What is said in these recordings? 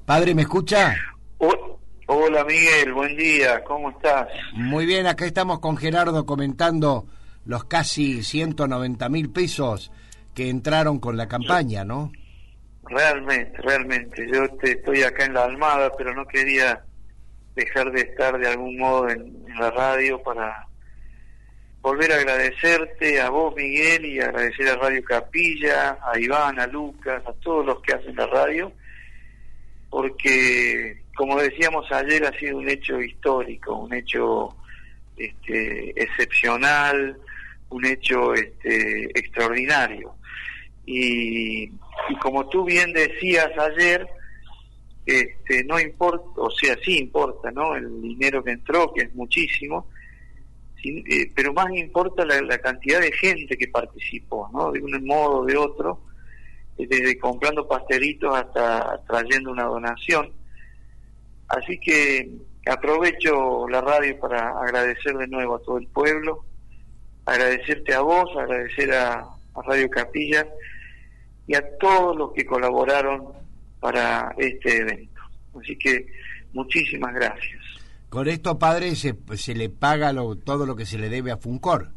Padre, ¿me escucha? Hola Miguel, buen día, ¿cómo estás? Muy bien, acá estamos con Gerardo comentando los casi 190.000 pesos que entraron con la campaña, ¿no? Realmente, yo estoy acá en la Almada, pero no quería dejar de estar de algún modo en la radio para volver a agradecerte a vos, Miguel, y agradecer a Radio Capilla, a Iván, a Lucas, a todos los que hacen la radio, porque, como decíamos ayer, ha sido un hecho histórico, un hecho excepcional, un hecho extraordinario. Y como tú bien decías ayer, no importa, o sea, sí importa, ¿no?, el dinero que entró, que es muchísimo, pero más importa la cantidad de gente que participó, ¿no?, de un modo o de otro, desde comprando pastelitos hasta trayendo una donación. Así que aprovecho la radio para agradecer de nuevo a todo el pueblo, agradecerte a vos, agradecer a Radio Capilla y a todos los que colaboraron para este evento. Así que muchísimas gracias. Con esto, padre, se le paga todo lo que se le debe a Funcor.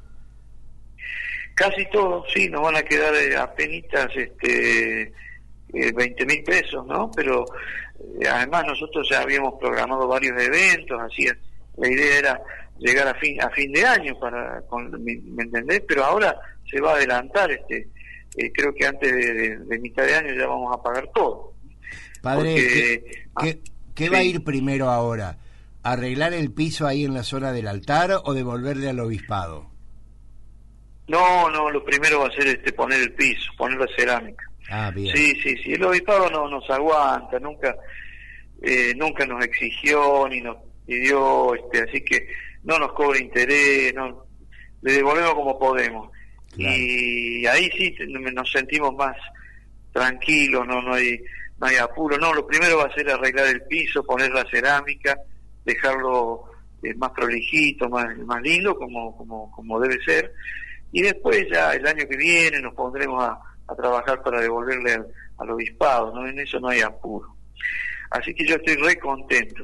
Casi todo, sí, nos van a quedar apenitas 20.000 pesos, ¿no? Pero además nosotros ya habíamos programado varios eventos, así la idea era llegar a fin de año ¿me entendés? Pero ahora se va a adelantar, creo que antes de mitad de año ya vamos a pagar todo. Padre, ¿qué va a ir primero ahora? ¿Arreglar el piso ahí en la zona del altar o devolverle al obispado? No, lo primero va a ser poner el piso, poner la cerámica. Ah, bien. Sí, el obispado no nos aguanta, nunca nos exigió ni nos pidió, así que no nos cobra interés, no, le devolvemos como podemos. Claro. Y ahí sí nos sentimos más tranquilos, no hay apuro. No, lo primero va a ser arreglar el piso, poner la cerámica, dejarlo más prolijito, más lindo, como debe ser. Y después ya el año que viene nos pondremos a trabajar para devolverle al obispado, ¿no? En eso no hay apuro. Así que yo estoy re contento,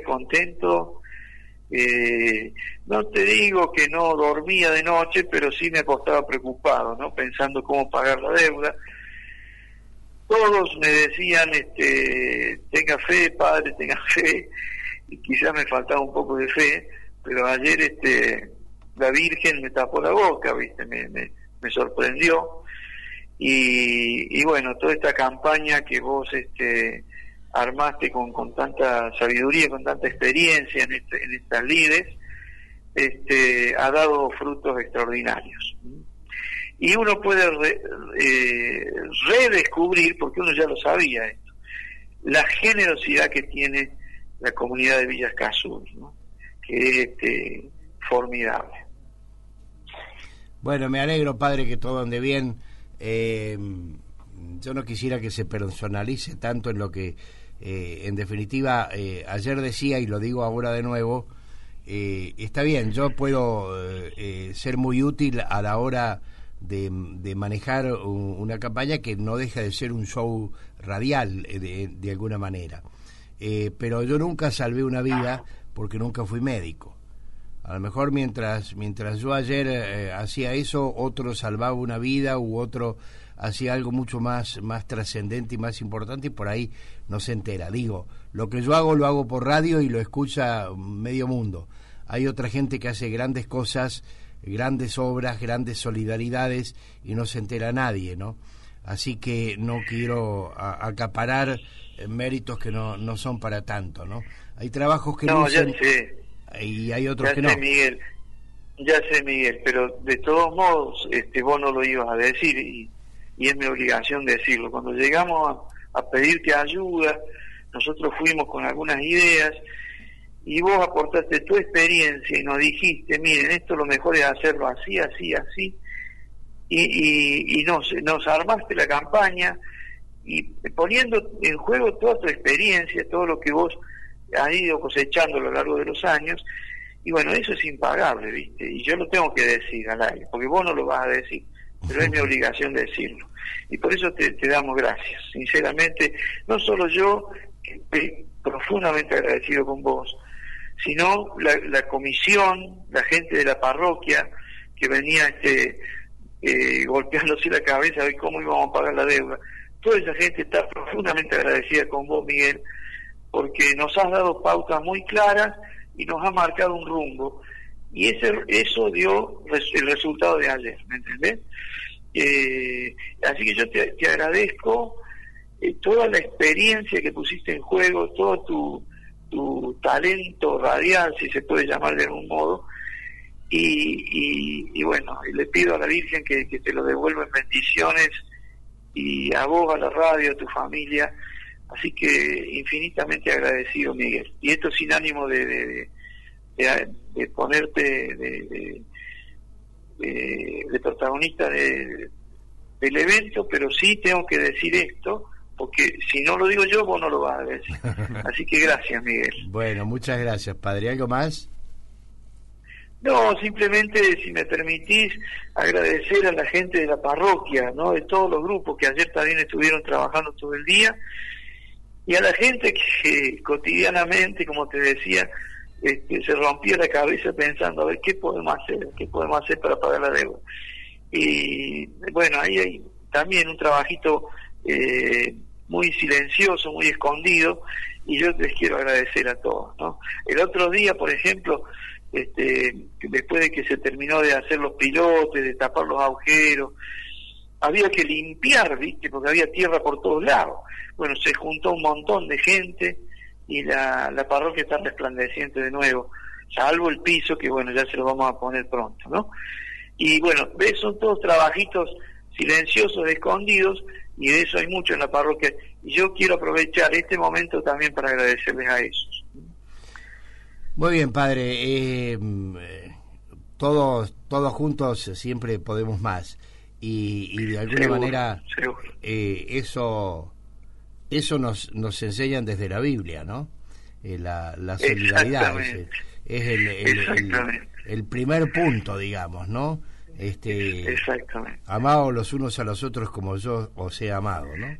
no te digo que no dormía de noche, pero sí me acostaba preocupado, ¿no?, pensando cómo pagar la deuda. Todos me decían, tenga fe, padre, tenga fe, y quizás me faltaba un poco de fe, pero ayer la Virgen me tapó la boca, ¿viste? Me sorprendió. Y bueno, toda esta campaña que vos armaste con tanta sabiduría, con tanta experiencia en estas lides, ha dado frutos extraordinarios. Y uno puede redescubrir, porque uno ya lo sabía esto, la generosidad que tiene la comunidad de Villa Escazú, ¿no?, que es formidable. Bueno, me alegro, padre, que todo ande bien. Yo no quisiera que se personalice tanto en lo que, en definitiva, ayer decía, y lo digo ahora de nuevo, está bien, yo puedo ser muy útil a la hora de manejar una campaña que no deja de ser un show radial de alguna manera, pero yo nunca salvé una vida porque nunca fui médico. A lo mejor mientras yo ayer hacía eso, otro salvaba una vida u otro hacía algo mucho más trascendente y más importante, y por ahí no se entera. Digo, lo que yo hago lo hago por radio y lo escucha medio mundo. Hay otra gente que hace grandes cosas, grandes obras, grandes solidaridades, y no se entera nadie, ¿no? Así que no quiero acaparar méritos que no son para tanto, ¿no? Hay trabajos que lucen, y hay otros que no. Ya sé, Miguel, pero de todos modos vos no lo ibas a decir, y es mi obligación decirlo. Cuando llegamos a pedirte ayuda, nosotros fuimos con algunas ideas y vos aportaste tu experiencia y nos dijiste, miren, esto lo mejor es hacerlo así, y nos armaste la campaña, y poniendo en juego toda tu experiencia, todo lo que vos has ido cosechando a lo largo de los años. Y bueno, eso es impagable, ¿viste? Y yo lo tengo que decir al aire, porque vos no lo vas a decir, pero es mi obligación decirlo. Y por eso te damos gracias, sinceramente, no solo yo, estoy profundamente agradecido con vos, sino la comisión, la gente de la parroquia que venía golpeándose la cabeza a ver cómo íbamos a pagar la deuda. Toda esa gente está profundamente agradecida con vos, Miguel, porque nos has dado pautas muy claras y nos ha marcado un rumbo, y eso dio el resultado de ayer, ¿me entendés? Así que yo te agradezco toda la experiencia que pusiste en juego, todo tu talento radial, si se puede llamar de algún modo, y bueno, le pido a la Virgen que te lo devuelva en bendiciones, y a vos, a la radio, a tu familia. Así que infinitamente agradecido, Miguel, y esto sin ánimo de ponerte de protagonista del evento, pero sí tengo que decir esto, porque si no lo digo yo, vos no lo vas a decir. Así que gracias, Miguel. Bueno, muchas gracias, padre. ¿Algo más? No, simplemente, si me permitís, agradecer a la gente de la parroquia, ¿no? De todos los grupos que ayer también estuvieron trabajando todo el día, y a la gente que cotidianamente, como te decía, se rompía la cabeza pensando a ver qué podemos hacer para pagar la deuda. Y bueno, ahí hay también un trabajito muy silencioso, muy escondido, y yo les quiero agradecer a todos, ¿no? El otro día, por ejemplo, después de que se terminó de hacer los pilotes, de tapar los agujeros, había que limpiar, ¿viste? Porque había tierra por todos lados. Bueno, se juntó un montón de gente y la parroquia está resplandeciente de nuevo, salvo el piso, que bueno, ya se lo vamos a poner pronto, ¿no? Y bueno, ves, son todos trabajitos silenciosos, escondidos, y de eso hay mucho en la parroquia, y yo quiero aprovechar este momento también para agradecerles a ellos. Muy bien, padre. Todos juntos siempre podemos más, y de alguna manera eso nos enseñan desde la Biblia, ¿no? La solidaridad es el primer punto, digamos, ¿no? Exactamente. Amados los unos a los otros como yo os he amado, ¿no?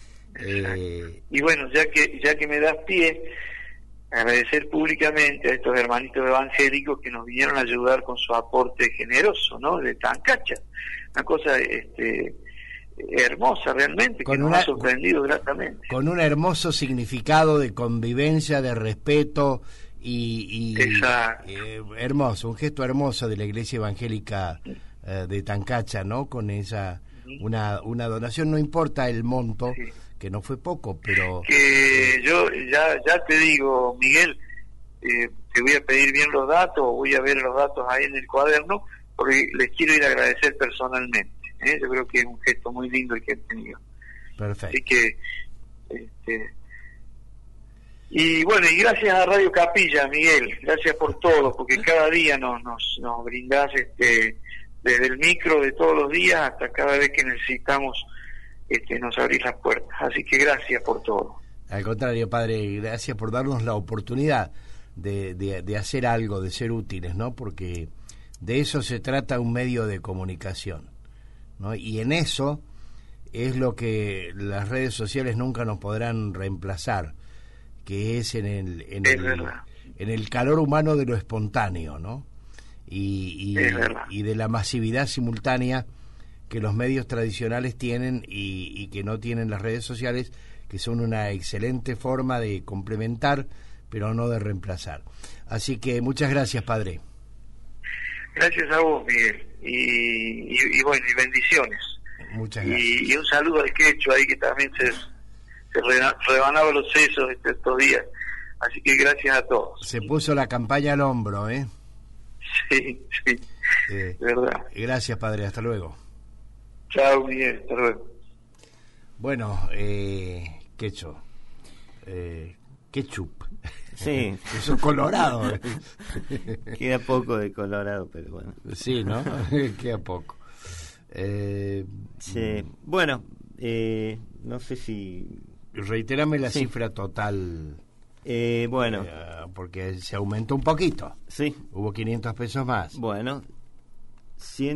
Y bueno, ya que me das pie, agradecer públicamente a estos hermanitos evangélicos que nos vinieron a ayudar con su aporte generoso, ¿no? De Tancacha, una cosa hermosa realmente, que nos ha sorprendido gratamente. Con un hermoso significado de convivencia, de respeto y hermoso, un gesto hermoso de la Iglesia Evangélica de Tancacha, ¿no? Con esa una donación, no importa el monto, sí, que no fue poco, pero que yo ya te digo, Miguel, te voy a pedir bien los datos, voy a ver los datos ahí en el cuaderno, porque les quiero ir a agradecer personalmente. Yo creo que es un gesto muy lindo el que han tenido. Perfecto. Así que y bueno, y gracias a Radio Capilla, Miguel, gracias por todo, porque cada día nos brindás desde el micro de todos los días hasta cada vez que necesitamos nos abrís las puertas. Así que gracias por todo. Al contrario, padre, gracias por darnos la oportunidad de hacer algo, de ser útiles, ¿no? Porque de eso se trata un medio de comunicación, ¿no? Y en eso es lo que las redes sociales nunca nos podrán reemplazar, que es en el calor humano de lo espontáneo, ¿no? Y de la masividad simultánea que los medios tradicionales tienen y que no tienen las redes sociales, que son una excelente forma de complementar, pero no de reemplazar. Así que muchas gracias, padre. Gracias a vos, Miguel, y bueno, y bendiciones. Muchas gracias. Y un saludo al Quecho ahí, que también se rebanaba los sesos estos días. Así que gracias a todos. Se puso la campaña al hombro, ¿eh? Sí, verdad. Gracias, padre, hasta luego. Chao, Miguel, hasta luego. Bueno, Quecho, ketchup. Sí. Eso es colorado. Queda poco de colorado, pero bueno. Sí, ¿no? Queda poco. Sí. Bueno, no sé si... Reiterame la cifra total. Bueno. Porque se aumentó un poquito. Sí. Hubo 500 pesos más. Bueno,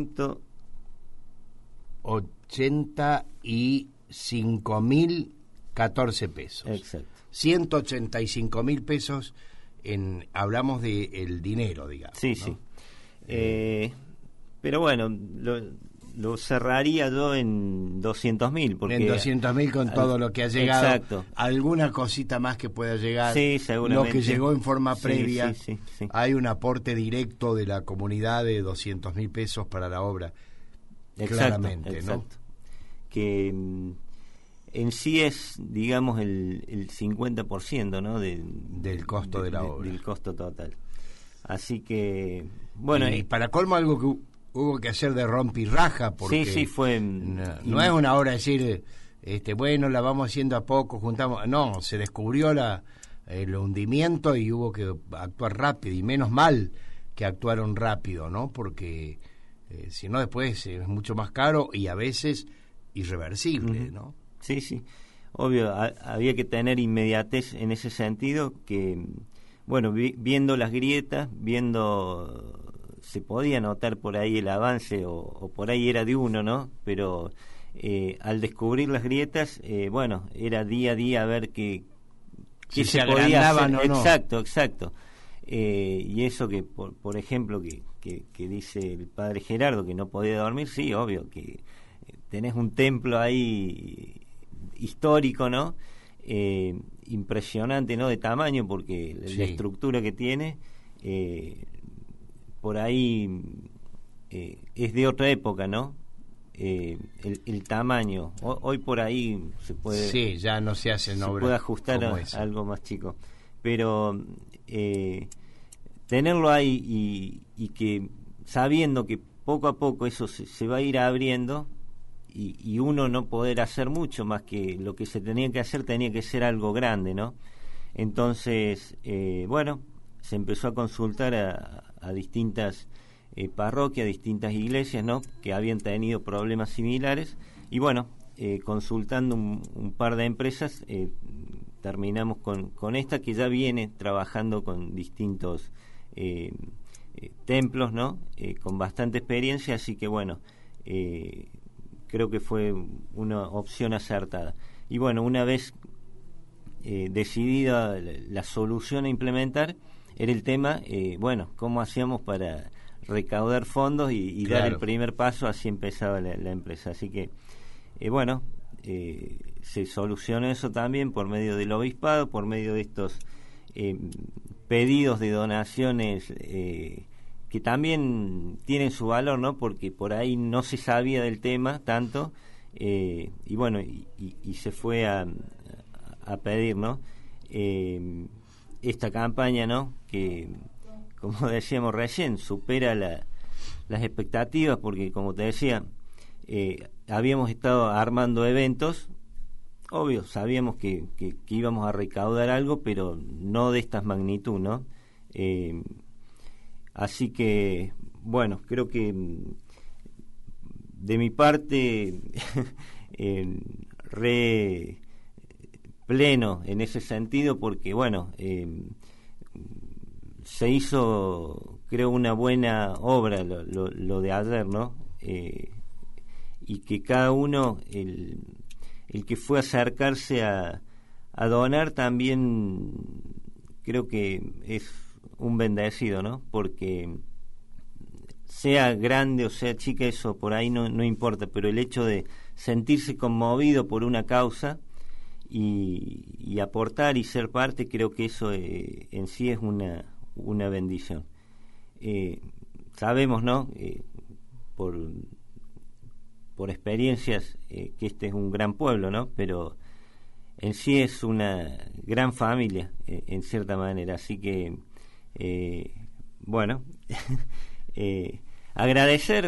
185.000 14 pesos. Exacto. 185.000 pesos, hablamos de el dinero, digamos. Sí, ¿no? Sí. Pero bueno, lo cerraría yo en 200.000. Porque en 200.000 con todo lo que ha llegado. Exacto. Alguna cosita más que pueda llegar. Sí, seguramente. Lo que llegó en forma previa. Sí. Hay un aporte directo de la comunidad de 200.000 pesos para la obra. Exacto, claramente, exacto. ¿no? Que en sí es, digamos, el 50%, ¿no? Del costo de la obra. Del costo total. Así que, bueno. Y para colmo, algo que hubo que hacer de rompirraja, porque sí, fue. No es una obra decir, bueno, la vamos haciendo a poco, juntamos. No, se descubrió el hundimiento y hubo que actuar rápido, y menos mal que actuaron rápido, ¿no? Porque si no, después es mucho más caro y a veces irreversible, ¿no? Sí. Obvio, había que tener inmediatez en ese sentido, que, bueno, viendo las grietas, se podía notar por ahí el avance, o por ahí era de uno, ¿no? Pero al descubrir las grietas, bueno, era día a día a ver qué si se podía hacer. O no. Exacto. Y eso que, por ejemplo, que dice el padre Gerardo, que no podía dormir, sí, obvio, que tenés un templo ahí histórico, ¿no? Impresionante, ¿no? De tamaño, porque la estructura que tiene, por ahí es de otra época, ¿no? El tamaño. Hoy por ahí se puede... Sí, ya no se hacen obras. Se puede ajustar a algo más chico. Pero tenerlo ahí y que sabiendo que poco a poco eso se va a ir abriendo, y uno no poder hacer mucho más que lo que se tenía que hacer, tenía que ser algo grande, ¿no? Entonces, bueno, se empezó a consultar a distintas parroquias, distintas iglesias, ¿no? Que habían tenido problemas similares, y bueno, consultando un par de empresas, terminamos con esta, que ya viene trabajando con distintos templos, ¿no? Con bastante experiencia, así que bueno, creo que fue una opción acertada. Y bueno, una vez decidida la solución a implementar, era el tema, bueno, cómo hacíamos para recaudar fondos y claro, dar el primer paso. Así empezaba la empresa. Así que, bueno, se solucionó eso también por medio del obispado, por medio de estos pedidos de donaciones, que también tienen su valor, ¿no? Porque por ahí no se sabía del tema tanto, y bueno, y se fue a pedir, ¿no? Esta campaña, ¿no? Que, como decíamos recién, supera las expectativas, porque, como te decía, habíamos estado armando eventos, obvio, sabíamos que íbamos a recaudar algo, pero no de estas magnitud, ¿no? Así que, bueno, creo que de mi parte re pleno en ese sentido, porque bueno, se hizo, creo, una buena obra lo de ayer, ¿no? Y que cada uno, el que fue a acercarse a donar, también creo que es un bendecido, ¿no? Porque sea grande o sea chica, eso por ahí no importa, pero el hecho de sentirse conmovido por una causa y aportar y ser parte, creo que eso en sí es una bendición. Sabemos, ¿no? Por experiencias, que este es un gran pueblo, ¿no? Pero en sí es una gran familia, en cierta manera. Así que, bueno, agradecer,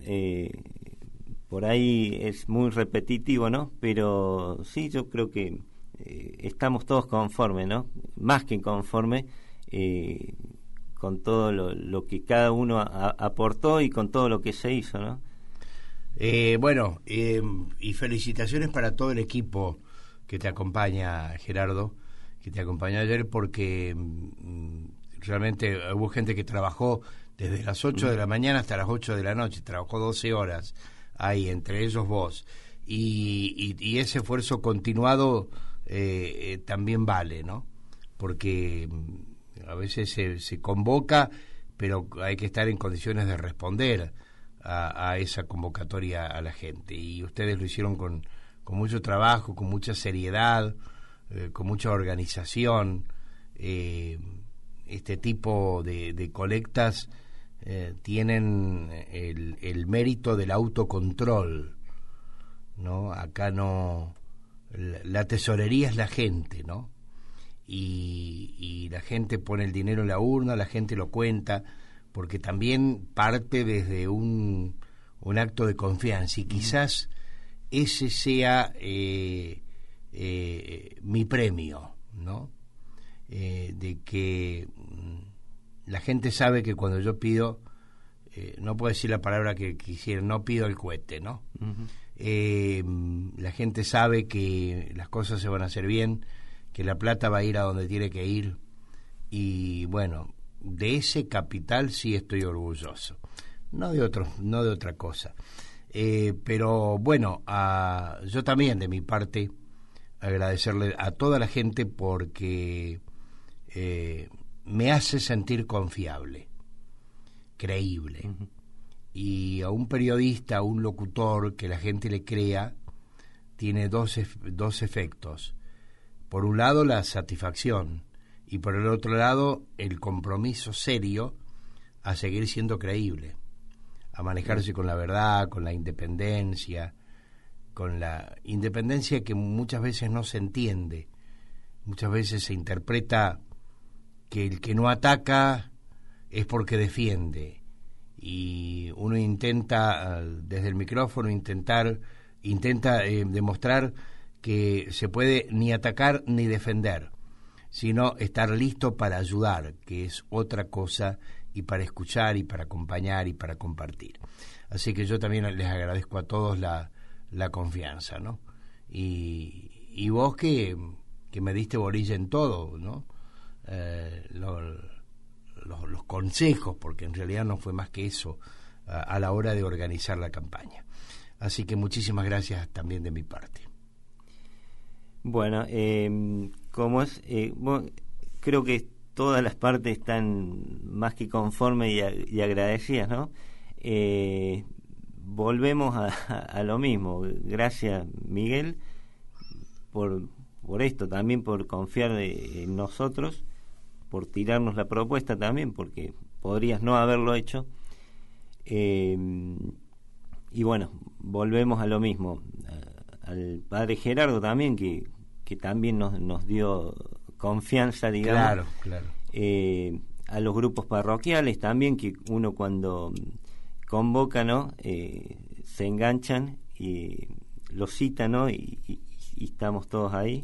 por ahí es muy repetitivo, ¿no? Pero sí, yo creo que estamos todos conformes, ¿no? Más que conformes, con todo lo que cada uno aportó y con todo lo que se hizo, ¿no? Bueno, y felicitaciones para todo el equipo que te acompaña, Gerardo, que te acompañó ayer, porque realmente hubo gente que trabajó desde las 8 de la mañana hasta las 8 de la noche, trabajó 12 horas ahí, entre ellos vos, y ese esfuerzo continuado también vale, ¿no? Porque a veces se convoca, pero hay que estar en condiciones de responder a esa convocatoria a la gente, y ustedes lo hicieron con mucho trabajo, con mucha seriedad, con mucha organización. Este tipo de colectas tienen el mérito del autocontrol, ¿no? Acá no, la tesorería es la gente, ¿no? Y la gente pone el dinero en la urna, la gente lo cuenta, porque también parte desde un acto de confianza, y quizás ese sea mi premio, ¿no? De que la gente sabe que cuando yo pido, no puedo decir la palabra que quisiera, no pido el cohete, ¿no? La gente sabe que las cosas se van a hacer bien, que la plata va a ir a donde tiene que ir, y bueno, de ese capital sí estoy orgulloso, no de otra cosa. Pero bueno, yo también de mi parte agradecerle a toda la gente, porque me hace sentir confiable, creíble. Uh-huh. Y a un periodista, a un locutor que la gente le crea, tiene dos efectos. Por un lado, la satisfacción, y por el otro lado, el compromiso serio a seguir siendo creíble, a manejarse con la verdad, con la independencia que muchas veces no se entiende. Muchas veces se interpreta que el que no ataca es porque defiende, y uno intenta desde el micrófono intenta demostrar que se puede ni atacar ni defender, sino estar listo para ayudar, que es otra cosa, y para escuchar y para acompañar y para compartir. Así que yo también les agradezco a todos la confianza, ¿no? Y vos que me diste bolilla en todo, ¿no? Los consejos, porque en realidad no fue más que eso a la hora de organizar la campaña. Así que muchísimas gracias también de mi parte. Bueno, como es, creo que todas las partes están más que conformes y agradecidas, ¿no? Volvemos a lo mismo. Gracias, Miguel, por esto, también por confiar en nosotros, por tirarnos la propuesta también, porque podrías no haberlo hecho. Y bueno, volvemos a lo mismo. Al padre Gerardo también, que también nos dio confianza, digamos. Claro. A los grupos parroquiales también, que uno cuando convoca, ¿no? Se enganchan y los cita, ¿no? Y estamos todos ahí.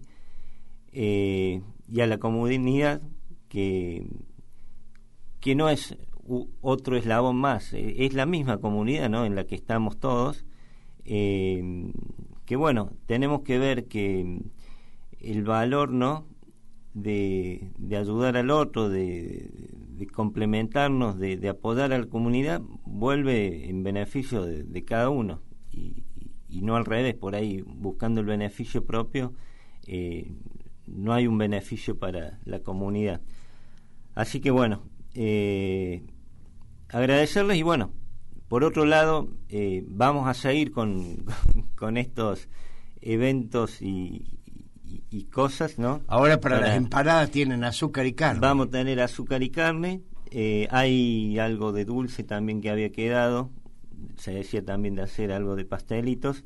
Y a la comunidad, que no es otro eslabón más, es la misma comunidad, ¿no? En la que estamos todos, que bueno, tenemos que ver que el valor, ¿no? de ayudar al otro, de complementarnos, de apoyar a la comunidad, vuelve en beneficio de cada uno, y no al revés, por ahí buscando el beneficio propio, no hay un beneficio para la comunidad. Así que bueno, agradecerles, y bueno, por otro lado, vamos a seguir con estos eventos y cosas, ¿no? Ahora para las empanadas tienen azúcar y carne. Vamos a tener azúcar y carne. Hay algo de dulce también que había quedado. Se decía también de hacer algo de pastelitos.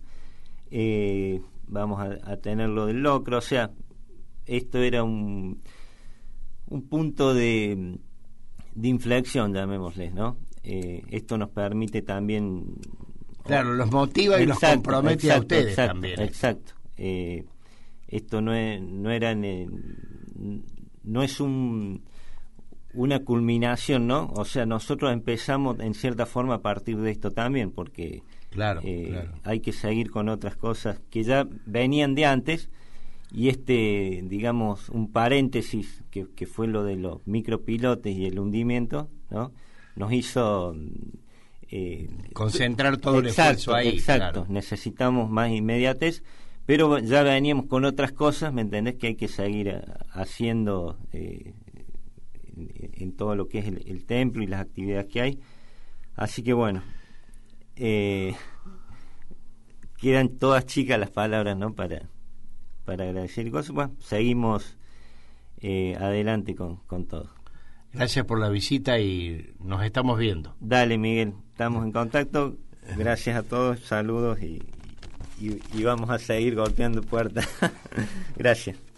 Vamos a tener lo del locro. O sea, esto era un punto de inflexión, llamémosle, ¿no? Esto nos permite también... Claro, los motiva y los compromete a ustedes también. Exacto. Esto no es una culminación, ¿no? O sea, nosotros empezamos en cierta forma a partir de esto también, porque claro. Hay que seguir con otras cosas que ya venían de antes, y digamos, un paréntesis que fue lo de los micropilotes y el hundimiento, ¿no? Nos hizo concentrar todo el esfuerzo ahí. Exacto, claro. Necesitamos más inmediatez, pero ya veníamos con otras cosas, ¿me entendés? Que hay que seguir haciendo en todo lo que es el templo y las actividades que hay. Así que bueno, quedan todas chicas las palabras, ¿no? Para agradecer y cosas. Bueno, seguimos adelante con todo. Gracias por la visita y nos estamos viendo. Dale, Miguel, estamos en contacto. Gracias a todos, saludos y vamos a seguir golpeando puertas. Gracias.